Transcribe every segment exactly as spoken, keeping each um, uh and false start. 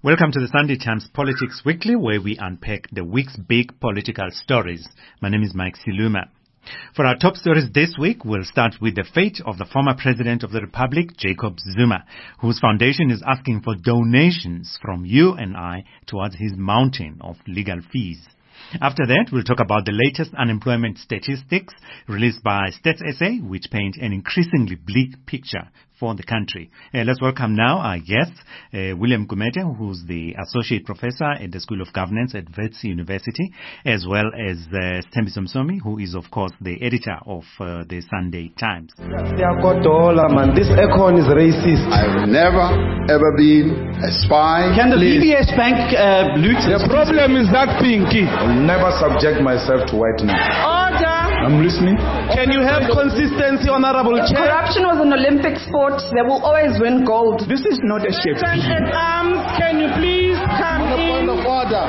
Welcome to the Sunday Times Politics Weekly, where we unpack the week's big political stories. My name is Mike Siluma. For our top stories this week, we'll start with the fate of the former President of the Republic, Jacob Zuma, whose foundation is asking for donations from you and I towards his mountain of legal fees. After that, we'll talk about the latest unemployment statistics released by Stats S A, which paint an increasingly bleak picture for the country. Uh, let's welcome now our guest, uh, William Gumede, who's the Associate Professor at the School of Governance at Wits University, as well as uh, Sthembiso Msomi, who is, of course, the editor of uh, the Sunday Times. This econ is racist. I've never, ever been a spy. Can the Please. B B S Bank uh, loot? The problem is that pinky. I'll never subject myself to whitening. Order! I'm listening. Can you have consistency, Honorable Chair? Corruption was an Olympic sport. They will always win gold. This is not a ship. Sergeant at Arms, can you please come in? Point of order.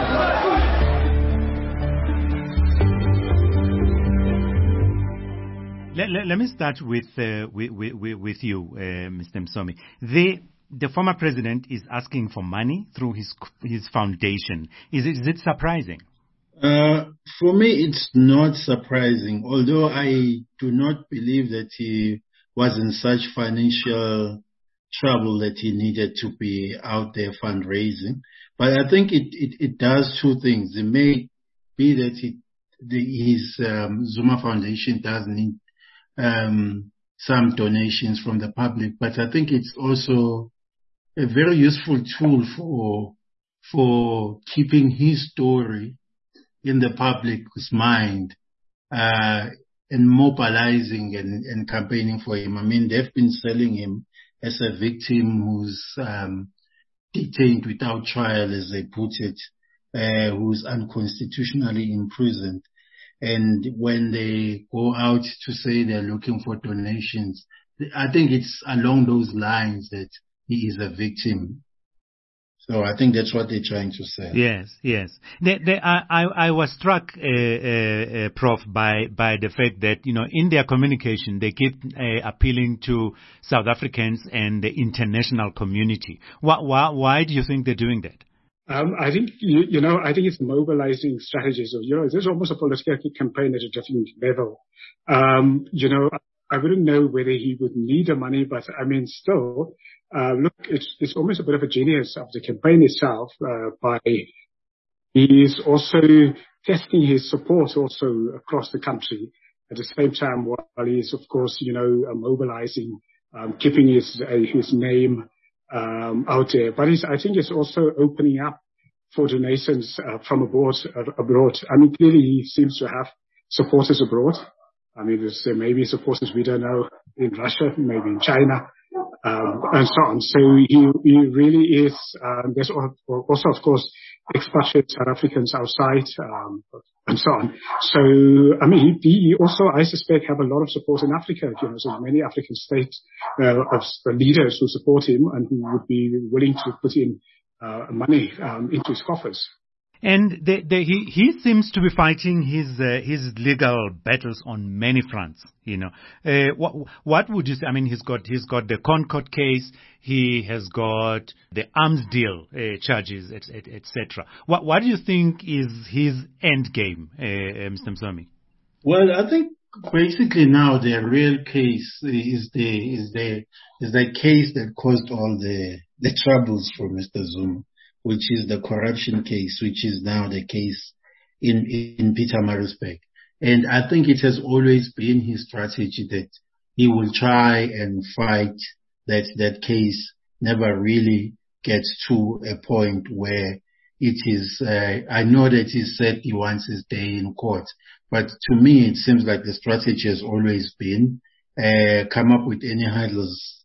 Let, let, let me start with, uh, with, with, with you, uh, Mister Msomi. The, the former president is asking for money through his his foundation. Is it, is it surprising? Uh, for me, it's not surprising, although I do not believe that he was in such financial trouble that he needed to be out there fundraising. But I think it, it, it does two things. It may be that it, the, his um, Zuma Foundation does need um, some donations from the public, but I think it's also a very useful tool for for keeping his story in the public's mind, uh, and mobilizing and, and campaigning for him. I mean, they've been selling him as a victim who's um, detained without trial, as they put it, uh, who's unconstitutionally imprisoned. And when they go out to say they're looking for donations, I think it's along those lines that he is a victim. So I think that's what they're trying to say. Yes, yes. They, they, I, I, I was struck, uh, uh, uh, Prof, by, by the fact that, you know, in their communication, they keep uh, appealing to South Africans and the international community. Why, why, why do you think they're doing that? Um, I think, you, you know, I think it's mobilizing strategies of, you know, there's almost a political campaign at a different level. Um, you know, I wouldn't know whether he would need the money, but I mean, still, uh, look, it's, it's almost a bit of a genius of the campaign itself, uh, by, he is also testing his support also across the country at the same time while he is, of course, you know, uh, mobilizing, um, keeping his, uh, his name, um, out there. But it's, I think it's also opening up for donations, uh, from abroad, uh, abroad. I mean, clearly he seems to have supporters abroad. I mean, there's uh, maybe supporters we don't know in Russia, maybe in China, um, and so on. So he, he really is, um, there's also, of course, expatriate South Africans outside, um, and so on. So, I mean, he, he also, I suspect, have a lot of support in Africa. You know, so many African states, uh, of leaders who support him and who would be willing to put in, uh, money, um, into his coffers. And the, the, he, he seems to be fighting his uh, his legal battles on many fronts. You know, uh, what what would you say? I mean, he's got he's got the ConCourt case. He has got the arms deal uh, charges, et, et, et cetera. What what do you think is his end game, uh, uh, Mister Msomi? Well, I think basically now the real case is the is the is the case that caused all the the troubles for Mister Zuma, which is the corruption case, which is now the case in, in Pietermaritzburg. And I think it has always been his strategy that he will try and fight that that case never really gets to a point where it is, uh, I know that he said he wants his day in court, but to me it seems like the strategy has always been, uh, come up with any hurdles,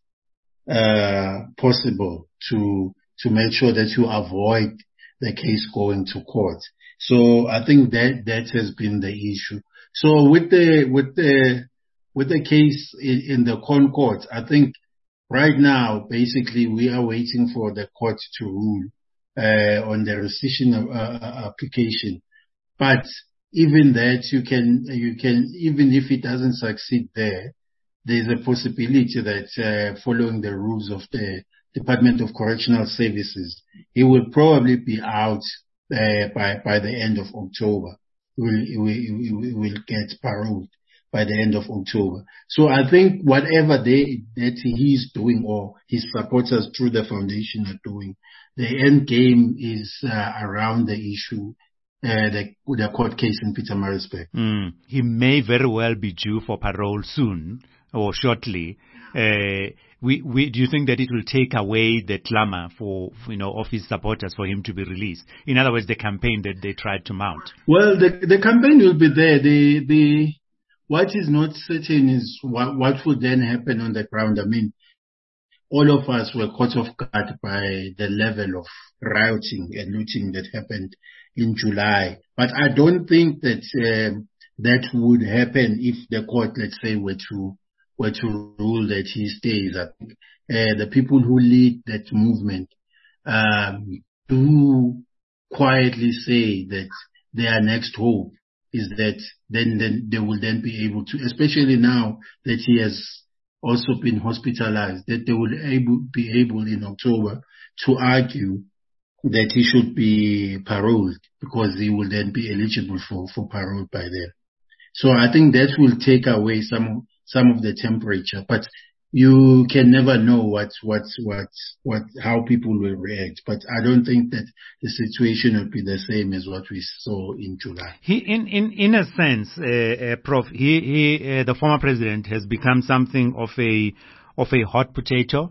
uh, possible to to make sure that you avoid the case going to court. So I think that that has been the issue. So with the with the with the case in, in the ConCourt, I think right now basically we are waiting for the court to rule uh, on the rescission of, uh, application. But even that, you can you can even if it doesn't succeed there, there's a possibility that uh, following the rules of the Department of Correctional Services, he will probably be out uh, by by the end of October. He will, he will, he will, he will get paroled by the end of October. So I think whatever they, that he's doing or his supporters through the foundation are doing, the end game is uh, around the issue, uh, the, the court case in Pietermaritzburg. Mm. He may very well be due for parole soon or shortly. Uh, we, we, do you think that it will take away the clamor for, you know, of his supporters for him to be released? In other words, the campaign that they tried to mount. Well, the, the campaign will be there. The, the, What is not certain is what, what would then happen on the ground. I mean, all of us were caught off guard by the level of rioting and looting that happened in July. But I don't think that um, that would happen if the court, let's say, were to were to rule that he stays. I think uh, the people who lead that movement um, do quietly say that their next hope is that then, then they will then be able to, especially now that he has also been hospitalized, that they will able, be able in October to argue that he should be paroled because he will then be eligible for, for parole by then. So I think that will take away some, some of the temperature, but you can never know what, what, what, what, how people will react. But I don't think that the situation will be the same as what we saw in July. He, in, in, in a sense, uh, uh, Prof, he, he, uh, the former president has become something of a, of a hot potato.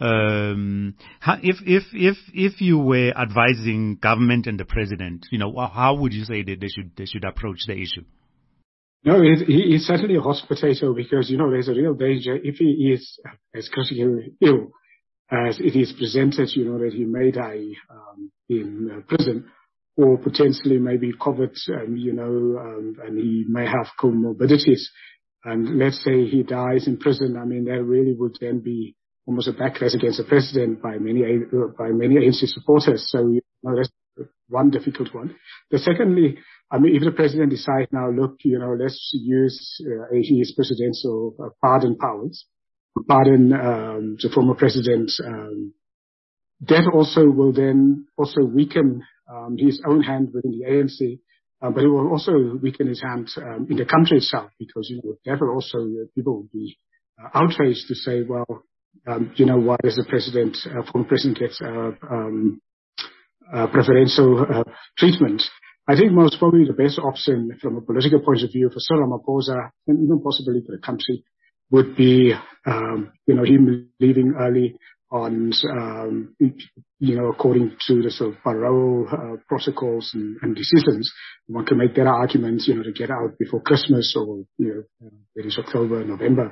Um, how, if, if, if, if you were advising government and the president, you know, how would you say that they should, they should approach the issue? No, it, he is certainly a hot potato because, you know, there's a real danger if he is as critically ill as it is presented, you know, that he may die um, in uh, prison or potentially maybe COVID, um, you know, um, and he may have comorbidities. And let's say he dies in prison. I mean, that really would then be almost a backlash against the president by many, uh, by many A N C supporters. So, you know, that's one difficult one. The secondly, I mean, if the president decides now, look, you know, let's use uh, his presidential uh, pardon powers, pardon um, the former president, um, that also will then also weaken um, his own hand within the A N C, uh, but it will also weaken his hand um, in the country itself because, you know, that will also, uh, people will be uh, outraged to say, well, um, you know, why does the president, uh, former president get uh, um, uh, preferential uh, treatment? I think most probably the best option from a political point of view for Cyril Ramaphosa and even possibly for the country would be, um, you know, him leaving early on, um, you know, according to the sort of parole uh, protocols and, and decisions. One can make that argument, you know, to get out before Christmas or, you know, it is October, November.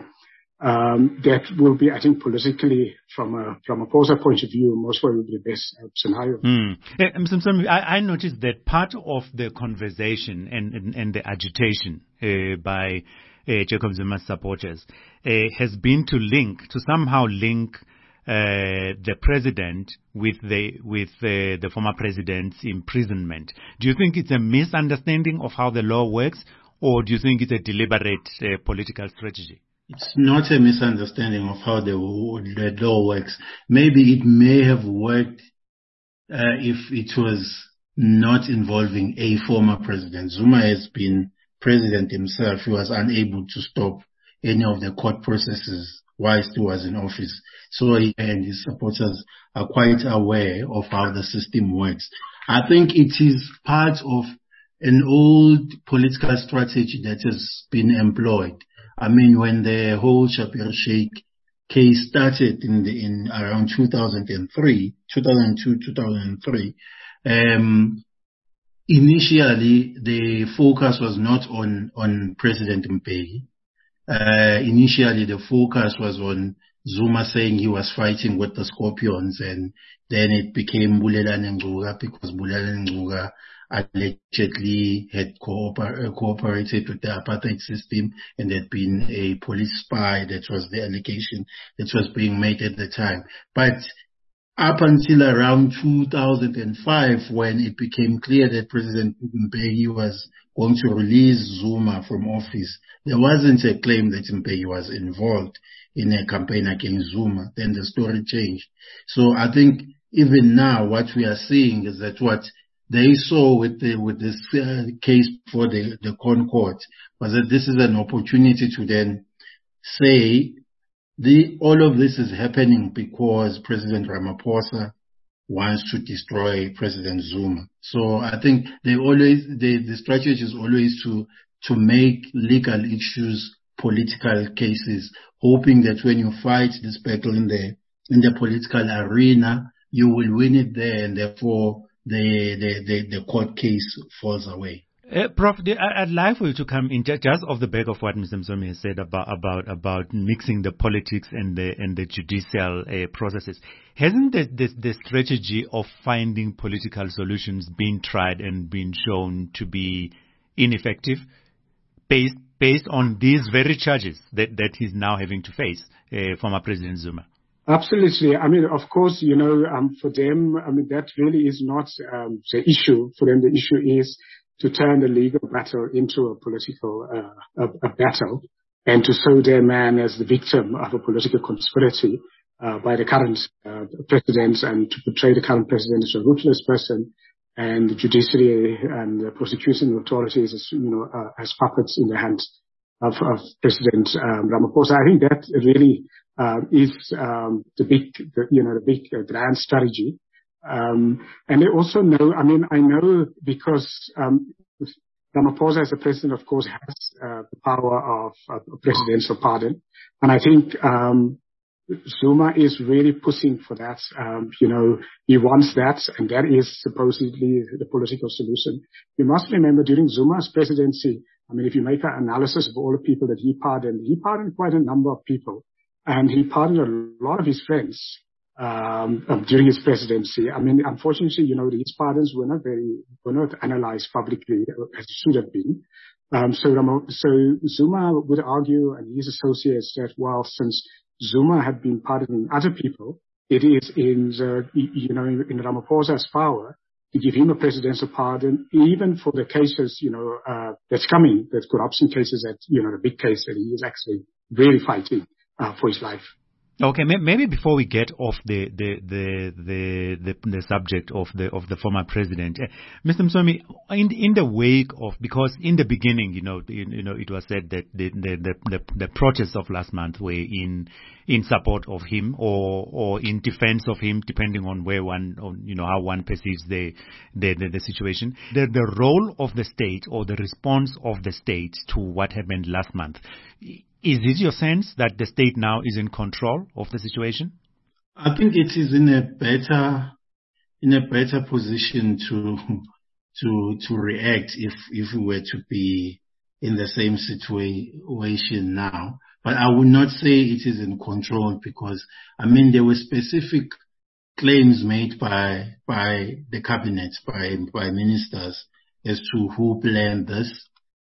Um, that will be, I think, politically, from a from a Ramaphosa point of view, most probably the best uh, scenario. Mm. Uh, I, I noticed that part of the conversation and, and, and the agitation uh, by uh, Jacob Zuma's supporters uh, has been to link, to somehow link uh, the president with the with uh, the former president's imprisonment. Do you think it's a misunderstanding of how the law works, or do you think it's a deliberate uh, political strategy? It's not a misunderstanding of how the, the law works. Maybe it may have worked uh, if it was not involving a former president. Zuma has been president himself. He was unable to stop any of the court processes whilst he was in office. So he and his supporters are quite aware of how the system works. I think it is part of an old political strategy that has been employed. I mean, when the whole Schabir Shaik case started in the, in around two thousand three, two thousand two, two thousand three, um, initially the focus was not on, on President Mbeki. Uh, initially the focus was on Zuma saying he was fighting with the Scorpions, and then it became Bulelani Ngcuka because Bulelani Ngcuka allegedly had cooper- cooperated with the apartheid system and had been a police spy. That was the allegation that was being made at the time. But up until around two thousand five, when it became clear that President Mbeki was going to release Zuma from office, there wasn't a claim that Mbeki was involved in a campaign against Zuma, then the story changed. So I think even now what we are seeing is that what they saw with the, with this uh, case for the, the Con Court was that this is an opportunity to then say the, all of this is happening because President Ramaphosa wants to destroy President Zuma. So I think they always, they, the strategy is always to, to make legal issues political cases, hoping that when you fight this battle in the, in the political arena, you will win it there and therefore the, the, the, the court case falls away. Uh, Prof, I'd like for you to come in just off the back of what Mister Msomi has said about about about mixing the politics and the and the judicial uh, processes. Hasn't the, the the strategy of finding political solutions been tried and been shown to be ineffective, based based on these very charges that that he's now having to face, uh, former President Zuma? Absolutely. I mean, of course, you know, um, for them, I mean, that really is not um, the issue. For them, the issue is to turn the legal battle into a political uh, a, a battle, and to show their man as the victim of a political conspiracy uh, by the current uh, president, and to portray the current president as a ruthless person, and the judiciary and the prosecution authorities as, you know, uh, as puppets in the hands of, of President um, Ramaphosa. I think that really uh, is um, the big, the, you know, the big uh, grand strategy. Um, and they also know, I mean, I know because, um, Ramaphosa as a president, of course, has, uh, the power of, of a presidential pardon. And I think, um, Zuma is really pushing for that. Um, you know, he wants that, and that is supposedly the political solution. You must remember during Zuma's presidency, I mean, if you make an analysis of all the people that he pardoned, he pardoned quite a number of people, and he pardoned a lot of his friends. Um, um, during his presidency. I mean, unfortunately, you know, these pardons were not very, were not analyzed publicly as it should have been. Um, so, so Zuma would argue, and his associates, that well, since Zuma had been pardoning other people, it is in the, you know, in Ramaphosa's power to give him a presidential pardon, even for the cases, you know, uh, that's coming, the corruption cases that, you know, the big case that he is actually really fighting, uh, for his life. Okay, maybe before we get off the the the the, the, the subject of the of the former president, uh, Mister Msomi, in in the wake of, because in the beginning, you know, you, you know, it was said that the the, the the the protests of last month were in in support of him or or in defense of him, depending on where one, or, you know, how one perceives the the the, the situation. The the role of the state or the response of the state to what happened last month. Is it your sense that the state now is in control of the situation? I think it is in a better, in a better position to, to, to react if, if we were to be in the same situation now. But I would not say it is in control because, I mean, there were specific claims made by, by the cabinet, by, by ministers as to who planned this.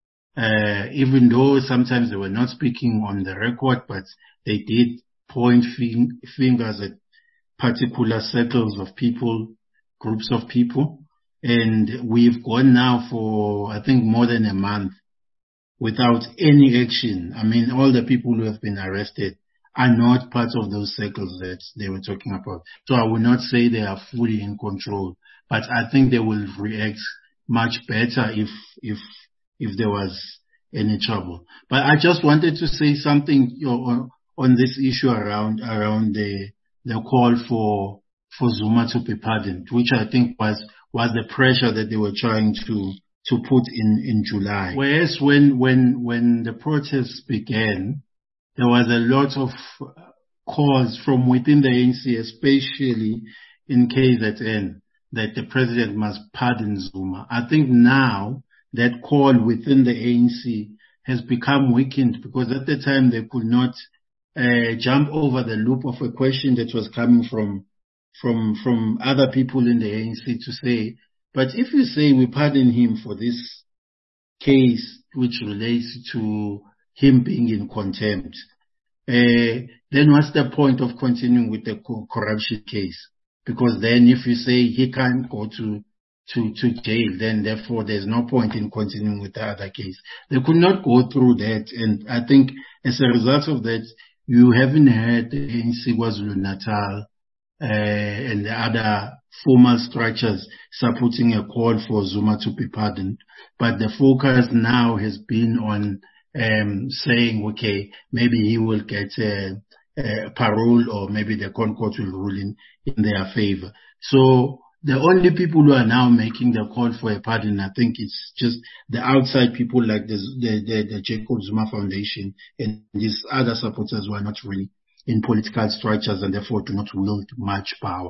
Uh, even though sometimes they were not speaking on the record, but they did point fin- fingers at particular circles of people, groups of people. And we've gone now for, I think, more than a month without any action. I mean, all the people who have been arrested are not part of those circles that they were talking about. So I would not say they are fully in control, but I think they will react much better if, if, if there was any trouble. But I just wanted to say something, you know, on, on this issue around, around the, the call for, for Zuma to be pardoned, which I think was, was the pressure that they were trying to, to put in, in July. Whereas when, when, when the protests began, there was a lot of calls from within the A N C, especially in K Z N, that the president must pardon Zuma. I think now, that call within the A N C has become weakened because at the time they could not uh, jump over the loop of a question that was coming from from from other people in the A N C to say, but if you say we pardon him for this case which relates to him being in contempt, uh, then what's the point of continuing with the co- corruption case? Because then if you say he can't go to to, to jail, then therefore there's no point in continuing with the other case. They could not go through that, and I think as a result of that, you haven't heard the A N C KwaZulu-Natal uh, and the other formal structures supporting a call for Zuma to be pardoned. But the focus now has been on um, saying, okay, maybe he will get a, a parole, or maybe the Concord will rule in, in their favor. So the only people who are now making the call for a pardon, I think it's just the outside people like the, the, the, the Jacob Zuma Foundation and these other supporters who are not really in political structures and therefore do not wield much power.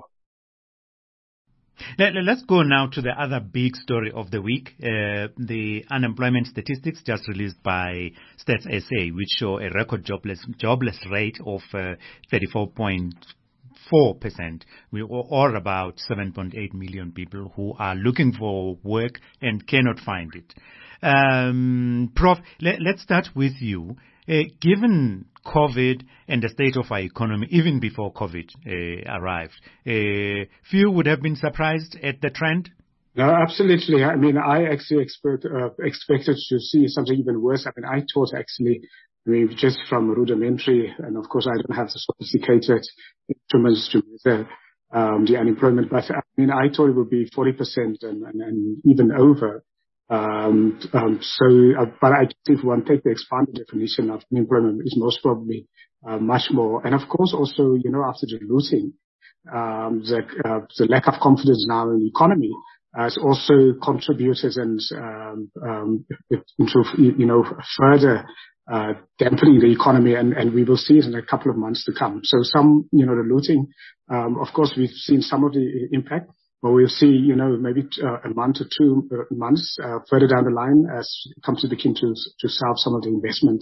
Let's go now to the other big story of the week, uh, the unemployment statistics just released by Stats S A, which show a record jobless jobless rate of uh, thirty-four point four percent, or about seven point eight million people who are looking for work and cannot find it. Um, Prof, let, let's start with you. Uh, given COVID and the state of our economy, even before COVID uh, arrived, uh, few would have been surprised at the trend? No, absolutely. I mean, I actually expect, uh, expected to see something even worse. I mean, I thought actually, I mean, just from rudimentary, and of course I don't have the sophisticated instruments to measure um, the unemployment, but I mean, I thought it would be forty percent and, and, and even over. Um, um, so, uh, but I think if one take the expanded definition of unemployment, is most probably uh, much more. And of course, also, you know, after the looting, um, the, uh, the lack of confidence now in the economy has also contributed and um, um, into, you know, further uh, dampening the economy, and, and we will see it in a couple of months to come. So some, you know, the looting, um, of course, we've seen some of the impact. But we'll see, you know, maybe uh, a month or two uh, months uh, further down the line as companies begin to to solve some of the investment,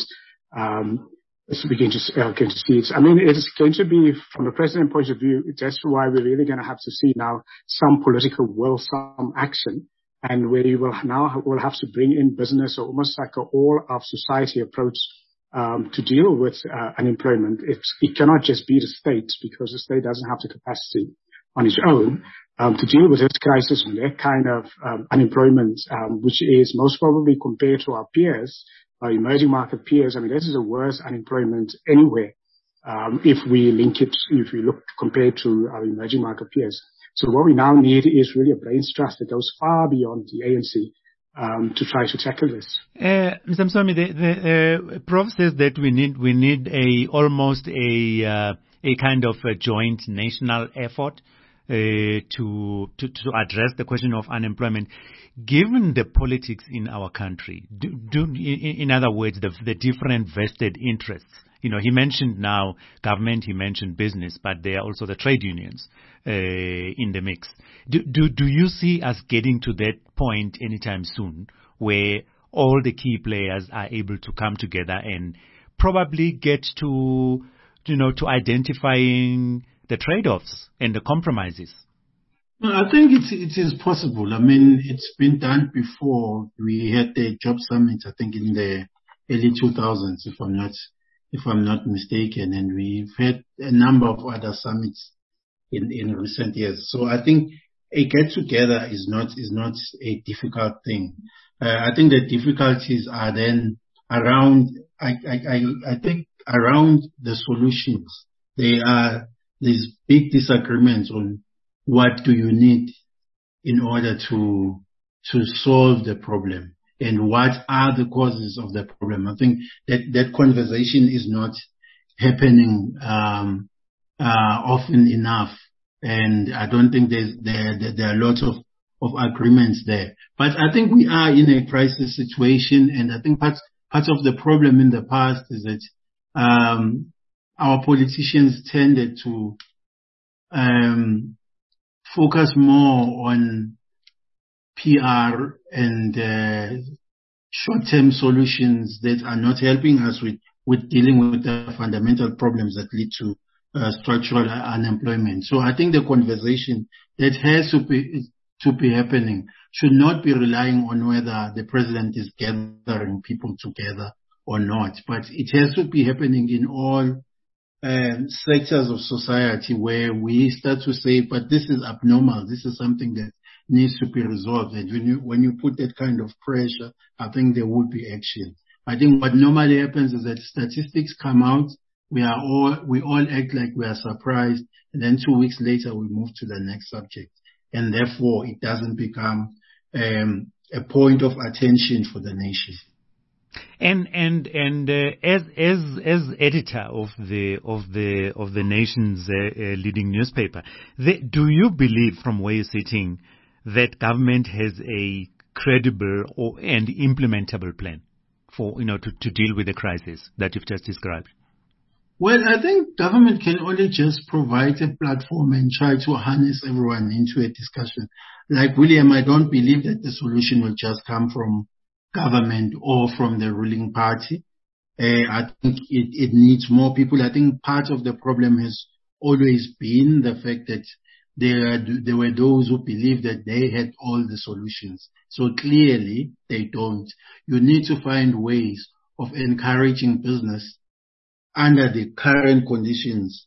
um, as we begin to uh, going to see it. I mean, it's going to be, from the president point of view, that's why we're really going to have to see now some political will, some action, and where you will now will have to bring in business, or almost like an all of society approach um, to deal with uh, unemployment. It's, it cannot just be the state, because the state doesn't have the capacity on its own um, to deal with this crisis and that kind of um, unemployment, um, which is most probably, compared to our peers, our emerging market peers, I mean, this is the worst unemployment anywhere um, if we link it, if we look compared to our emerging market peers. So what we now need is really a brains trust that goes far beyond the A N C um, to try to tackle this. Uh, Mister Msomi, the, the uh, Prof says that we need we need a almost a uh, a kind of a joint national effort Uh, to, to to address the question of unemployment. Given the politics in our country, do, do in, in other words, the, the different vested interests. You know, he mentioned now government, he mentioned business, but there are also the trade unions uh, in the mix. Do, do do you see us getting to that point anytime soon, where all the key players are able to come together and probably get to, you know, to identifying the trade-offs and the compromises? I think it's, it is possible. I mean, it's been done before. We had the job summit, I think, in the early two thousands, if I'm not, if I'm not mistaken, and we've had a number of other summits in, in recent years. So I think a get-together is not is not a difficult thing. Uh, I think the difficulties are then around. I I I, I think around the solutions. They are. There's big disagreements on what do you need in order to to solve the problem and what are the causes of the problem. I think that that conversation is not happening um, uh, often enough, and I don't think there's, there there, there are lots of, of agreements there. But I think we are in a crisis situation, and I think part part of the problem in the past is that um, our politicians tended to um, focus more on P R and uh, short-term solutions that are not helping us with, with dealing with the fundamental problems that lead to uh, structural unemployment. So I think the conversation that has to be, to be happening should not be relying on whether the president is gathering people together or not, but it has to be happening in all Um, sectors of society where we start to say, but this is abnormal. This is something that needs to be resolved. And when you, when you put that kind of pressure, I think there would be action. I think what normally happens is that statistics come out, we are all, we all act like we are surprised, and then two weeks later we move to the next subject. And therefore it doesn't become um, a point of attention for the nation. And and and uh, as as as editor of the of the of the nation's uh, uh, leading newspaper, the, do you believe, from where you're sitting, that government has a credible or and implementable plan for you know to, to deal with the crisis that you've just described? Well, I think government can only just provide a platform and try to harness everyone into a discussion. Like William, I don't believe that the solution will just come from government or from the ruling party. Uh, I think it, it needs more people. I think part of the problem has always been the fact that there, there were those who believed that they had all the solutions. So clearly they don't. You need to find ways of encouraging business under the current conditions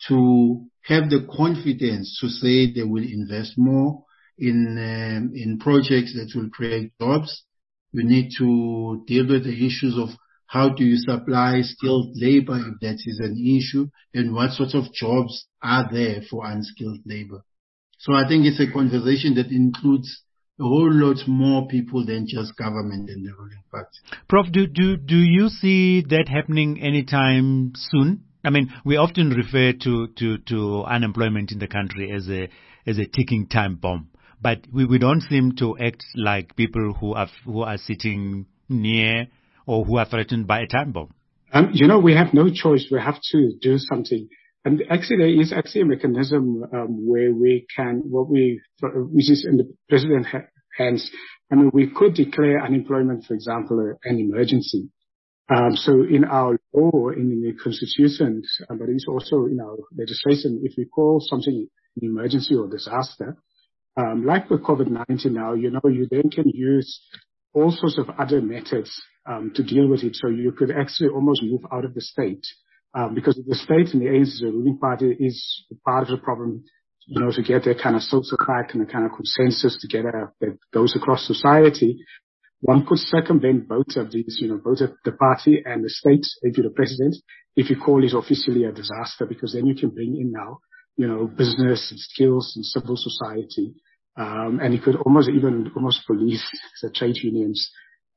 to have the confidence to say they will invest more in um, in projects that will create jobs. You need to deal with the issues of how do you supply skilled labor if that is an issue, and what sorts of jobs are there for unskilled labor. So I think it's a conversation that includes a whole lot more people than just government and the ruling party. Professor, do, do, do you see that happening anytime soon? I mean, we often refer to, to, to unemployment in the country as a, as a ticking time bomb, but we, we don't seem to act like people who are, who are sitting near or who are threatened by a time bomb. Um, you know, we have no choice. We have to do something. And actually, there is actually a mechanism um, where we can, what we, which is in the president's hands. I mean, we could declare unemployment, for example, an emergency. Um, so in our law, in the constitution, uh, but it's also in our legislation, if we call something an emergency or disaster, um, like with COVID nineteen now, you know, you then can use all sorts of other methods um, to deal with it. So you could actually almost move out of the state. Um, because the state and the A N C, the ruling party, is part of the problem, you know, to get that kind of social pact and a kind of consensus together that goes across society. One could circumvent both of these, you know, both the party and the state, if you're the president, if you call it officially a disaster, because then you can bring in now, you know, business and skills and civil society. Um, and you could almost even almost police the trade unions,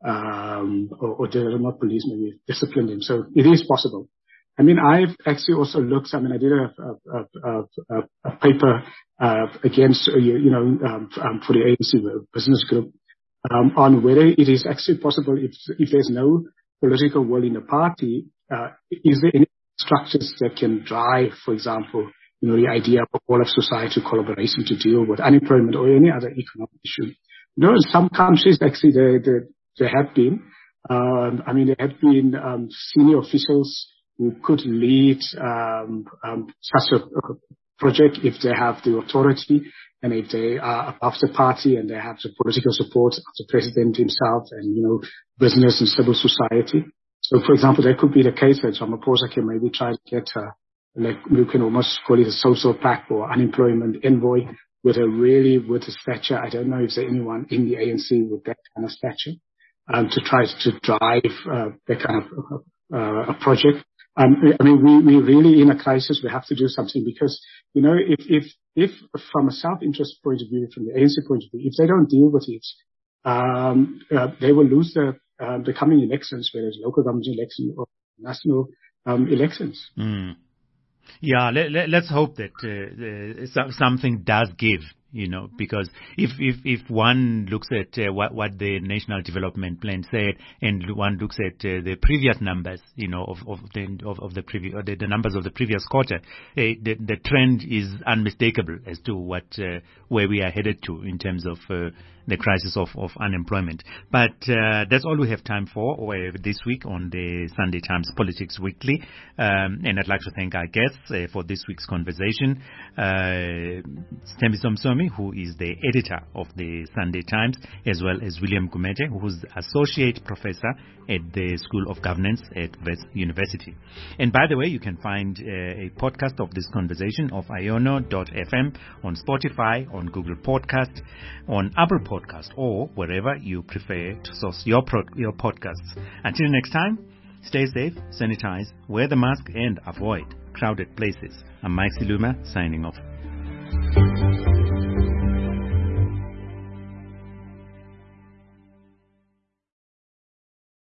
um, or, or not police, maybe discipline them. So it is possible. I mean, I've actually also looked, I mean, I did a, a, a, a, a paper, uh, against, uh, you, you know, um, um, for the A N C business group, um, on whether it is actually possible if, if there's no political will in the party, uh, is there any structures that can drive, for example, you know, the idea of all of society collaboration to deal with unemployment or any other economic issue. You know, in some countries, actually, there, there, there have been, um, I mean, there have been, um, senior officials who could lead um, um, such a, a project if they have the authority and if they are above the party and they have the political support of the president himself and, you know, business and civil society. So, for example, that could be the case that Ramaphosa can maybe try to get, uh, like, you can almost call it a social pact or unemployment envoy with a really, with a stature. I don't know if there's anyone in the A N C with that kind of stature, um, to try to drive uh, that kind of uh, a project. Um, I mean, we, we really in a crisis, we have to do something because, you know, if, if, if from a self-interest point of view, from the A N C point of view, if they don't deal with it, um, uh, they will lose the, uh, the coming elections, whether it's local government election or national, um, elections. Mm. Yeah, let, let, let's hope that, uh, uh, something does give. You know, because if, if, if one looks at uh, what, what the National Development Plan said and one looks at uh, the previous numbers, you know, of, of the, of, of the previous, the, the numbers of the previous quarter, uh, the, the trend is unmistakable as to what, uh, where we are headed to in terms of, uh, the crisis of, of unemployment. But, uh, that's all we have time for uh, this week on the Sunday Times Politics Weekly. Um, and I'd like to thank our guests uh, for this week's conversation. Uh, Stembi Somsomi, who is the editor of the Sunday Times, as well as William Gumede, who's associate professor at the School of Governance at Wits University. And by the way, you can find uh, a podcast of this conversation of iono dot f m on Spotify, on Google Podcast, on Apple Podcast, or wherever you prefer to source your pro- your podcasts. Until next time, Stay safe, sanitize, wear the mask and avoid crowded places. I'm Mike Siluma signing off.